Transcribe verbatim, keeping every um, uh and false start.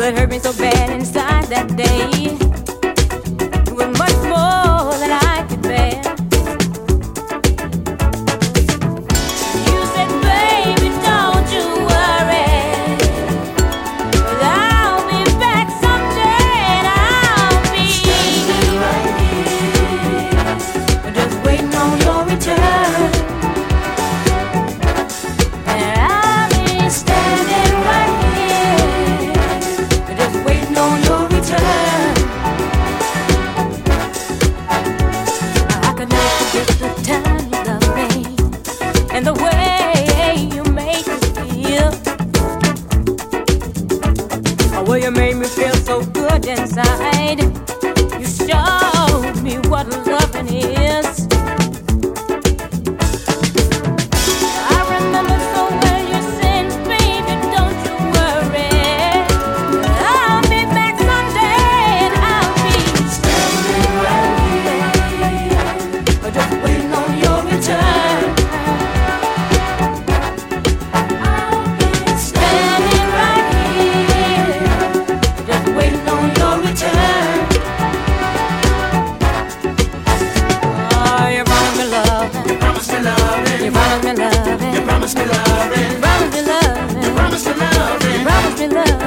it hurt me so bad inside that day. It was much more than I could bear. You said, baby, don't you worry, 'cause I'll be back someday, and I'll be standing right here, just waiting on your return. And I'll be standing right here, just waiting on your return. I could never forget the time you loved me and the way you made me feel. Oh, well, you made me feel so good inside. You showed me what loving is. I remember so well you said, baby, don't you worry, I'll be back someday, and I'll be standing right here, just waiting on your return. I'll be standing right here, just waiting on your return. Oh, you promised me love. You promised me loving. You promised me love. You promised me loving. You promised me love. You promised me loving. You promised me love.